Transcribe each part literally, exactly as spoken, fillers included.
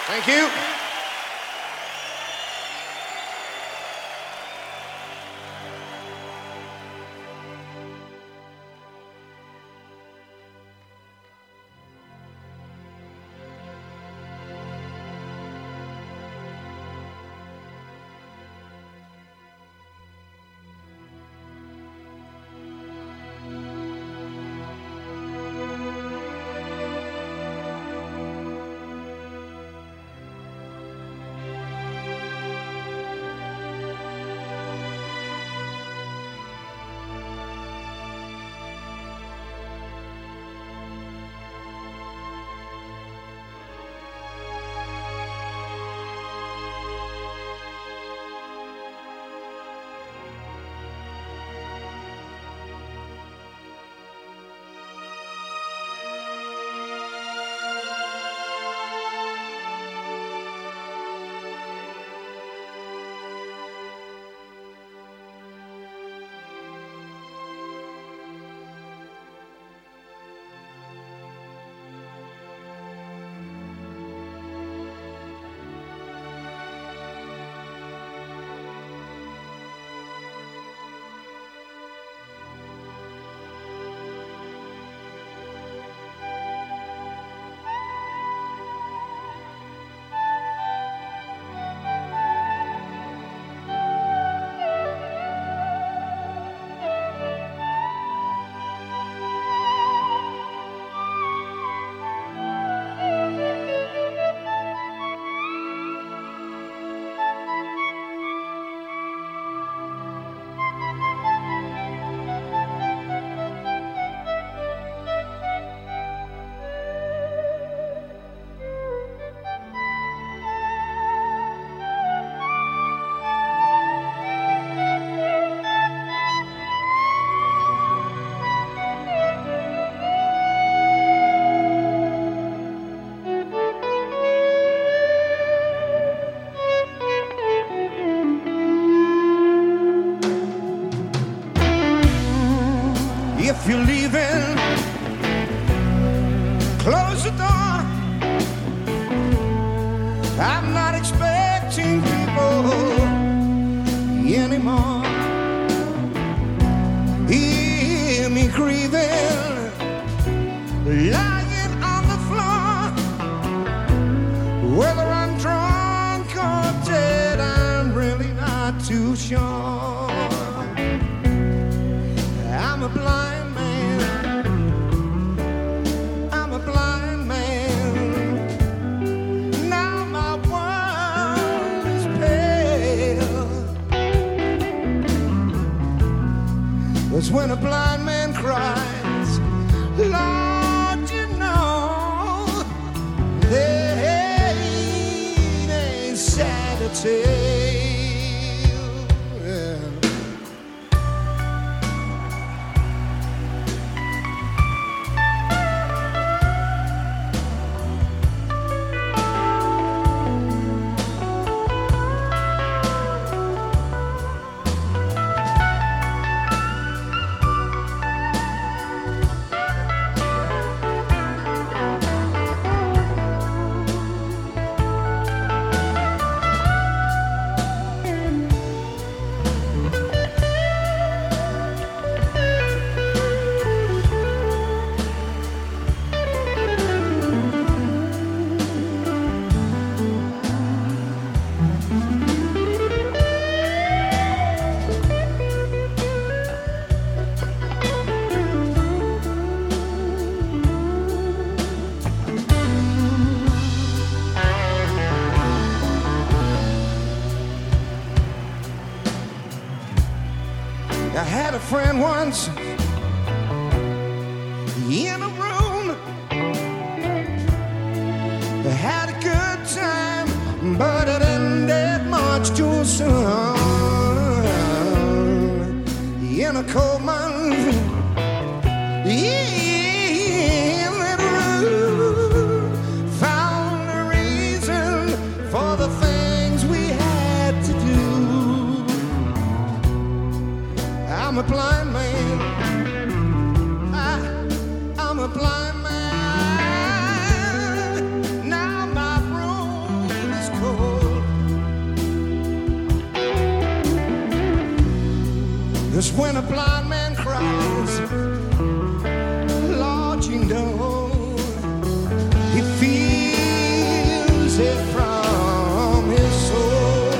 Thank you. If you're leaving, close the door. I'm not expecting people anymore. Hear me grieving, lying on the floor. Whether I'm drunk or dead, I'm really not too sure. I'm a blind man, I'm a blind man. Now my world is pale. That's when a blind man cries, Lord, you know, there ain't a sad tale. I had a friend once in a room. I had a good time, but it ended much too soon. In a cold month, in that room, found a reason for the things we had to do. I'm a blind man. I, I'm a blind man. Now my room when a blind man cries, Lord, you know, he feels it from his soul.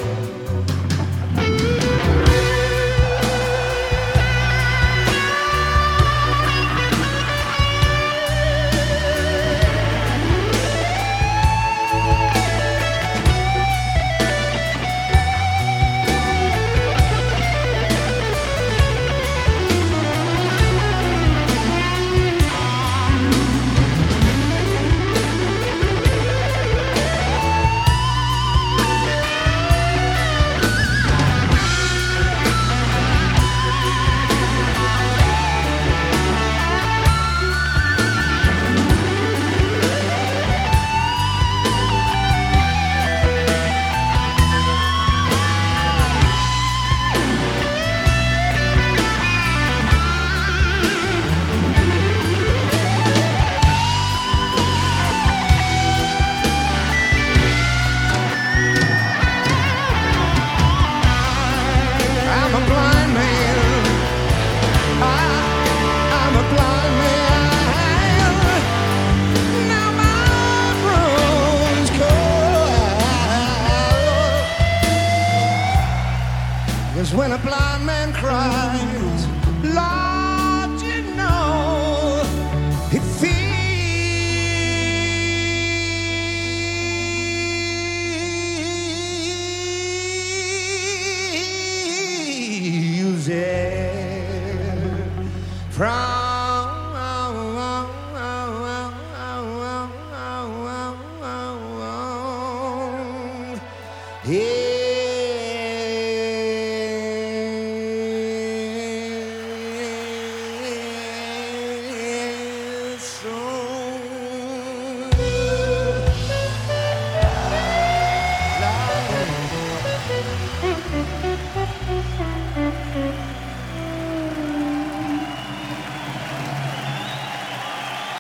When a blind man cries, Lord, you know, he feels it from his